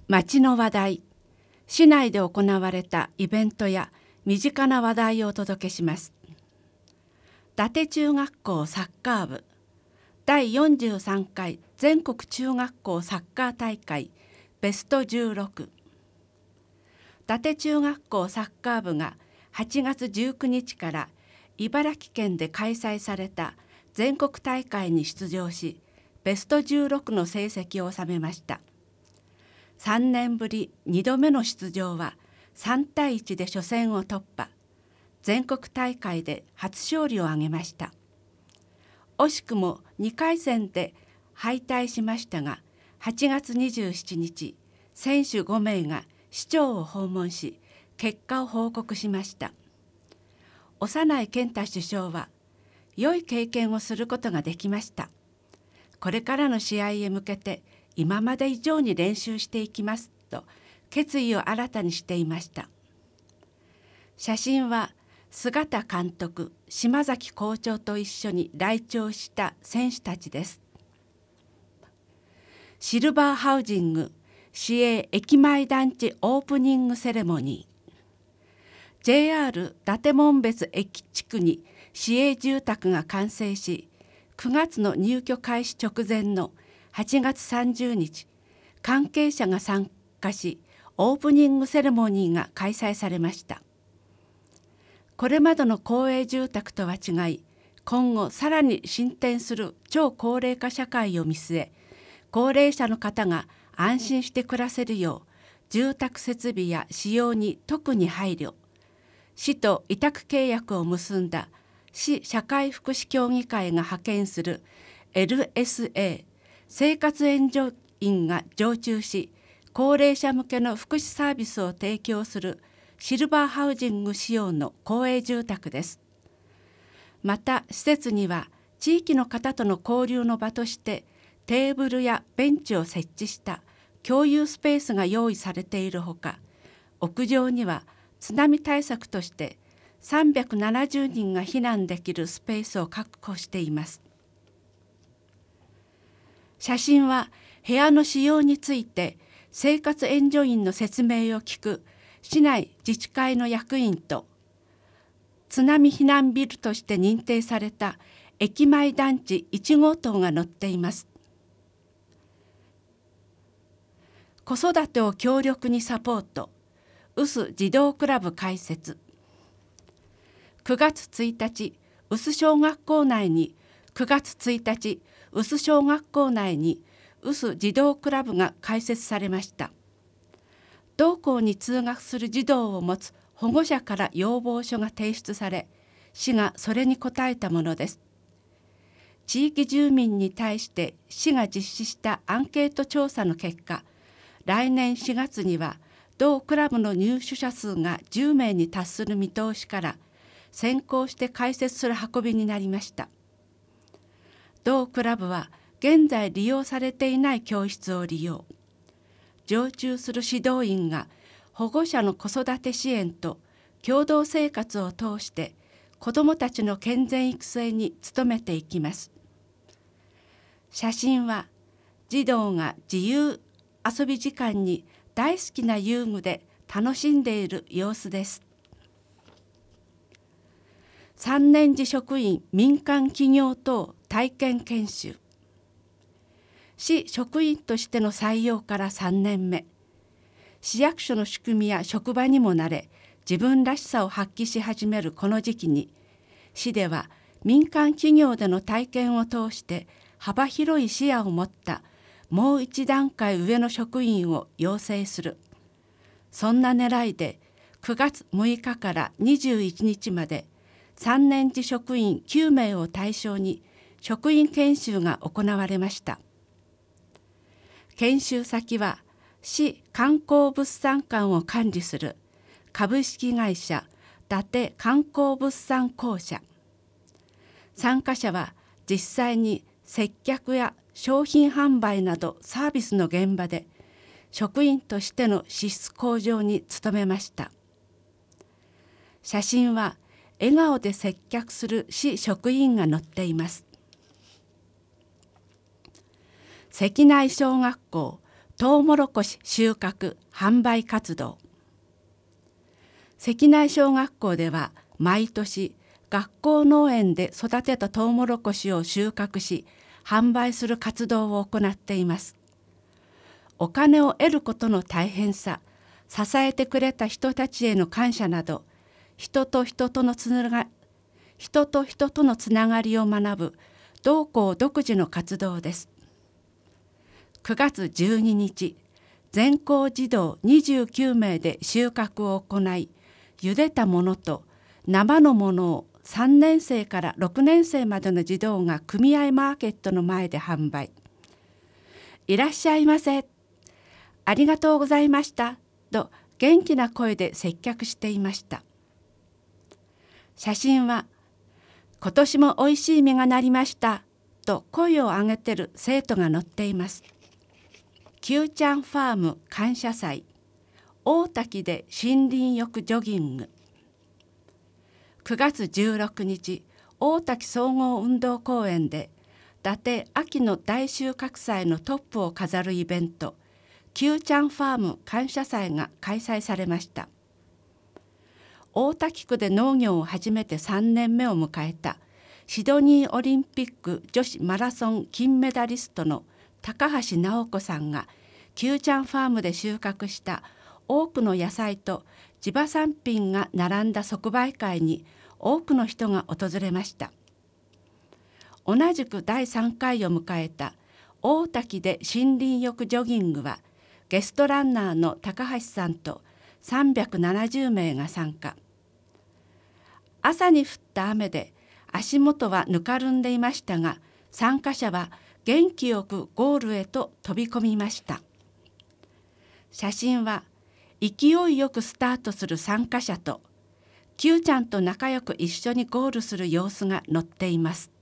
町の話題、市内で行われたイベントや身近な話題をお届けします。伊達中学校サッカー部第43回全国中学校サッカー大会ベスト16。伊達中学校サッカー部が8月19日から茨城県で開催された全国大会に出場し、ベスト16の成績を収めました。3年ぶり2度目の出場は3対1で初戦を突破。全国大会で初勝利を挙げました。惜しくも2回戦で敗退しましたが、8月27日、選手5名が市長を訪問し、結果を報告しました。幼い健太首相は、良い経験をすることができました。これからの試合へ向けて今まで以上に練習していきますと決意を新たにしていました。写真は菅田監督、島崎校長と一緒に来庁した選手たちです。シルバーハウジング市営駅前団地オープニングセレモニー。JR 伊達紋別駅地区に市営住宅が完成し、9月の入居開始直前の8月30日、関係者が参加し、オープニングセレモニーが開催されました。これまでの公営住宅とは違い、今後さらに進展する超高齢化社会を見据え、高齢者の方が安心して暮らせるよう、住宅設備や使用に特に配慮、市と委託契約を結んだ市社会福祉協議会が派遣する LSA 生活援助員が常駐し、高齢者向けの福祉サービスを提供するシルバーハウジング仕様の公営住宅です。また施設には地域の方との交流の場としてテーブルやベンチを設置した共有スペースが用意されているほか、屋上には津波対策として370人が避難できるスペースを確保しています。写真は部屋の使用について生活援助員の説明を聞く市内自治会の役員と、津波避難ビルとして認定された駅前団地1号棟が載っています。子育てを強力にサポート、臼児童クラブ開設。9月1日、臼小学校内に臼児童クラブが開設されました。同校に通学する児童を持つ保護者から要望書が提出され、市がそれに応えたものです。地域住民に対して市が実施したアンケート調査の結果、来年4月には同クラブの入所者数が10名に達する見通しから、先行して開設する運びになりました。同クラブは現在利用されていない教室を利用。常駐する指導員が保護者の子育て支援と共同生活を通して子どもたちの健全育成に努めていきます。写真は児童が自由遊び時間に大好きな遊具で楽しんでいる様子です。3年次職員民間企業等体験研修。市職員としての採用から3年目。市役所の仕組みや職場にも慣れ、自分らしさを発揮し始めるこの時期に、市では民間企業での体験を通して幅広い視野を持ったもう一段階上の職員を養成する。そんな狙いで9月6日から21日まで3年次職員9名を対象に職員研修が行われました。研修先は市観光物産館を管理する株式会社伊達観光物産公社。参加者は実際に接客や商品販売などサービスの現場で職員としての資質向上に努めました。写真は笑顔で接客する市職員が載っています。関内小学校トウモロコシ収穫販売活動。関内小学校では毎年学校農園で育てたトウモロコシを収穫し販売する活動を行っています。お金を得ることの大変さ、支えてくれた人たちへの感謝など、人と人とのつながりを学ぶ同校独自の活動です。9月12日、全校児童29名で収穫を行い、茹でたものと生のものを3年生から6年生までの児童が組合マーケットの前で販売。いらっしゃいませ、ありがとうございましたと元気な声で接客していました。写真は、今年もおいしい実がなりましたと声を上げてる生徒が載っています。キューちゃんファーム感謝祭、大滝で森林浴ジョギング。9月16日、大滝総合運動公園で伊達秋の大収穫祭のトップを飾るイベント、キューちゃんファーム感謝祭が開催されました。大滝区で農業を始めて3年目を迎えたシドニーオリンピック女子マラソン金メダリストの高橋直子さんがキューちゃんファームで収穫した多くの野菜と地場産品が並んだ即売会に多くの人が訪れました。同じく第3回を迎えた大滝で森林浴ジョギングはゲストランナーの高橋さんと370名が参加。朝に降った雨で足元はぬかるんでいましたが、参加者は元気よくゴールへと飛び込みました。写真は勢いよくスタートする参加者とキューちゃんと仲良く一緒にゴールする様子が載っています。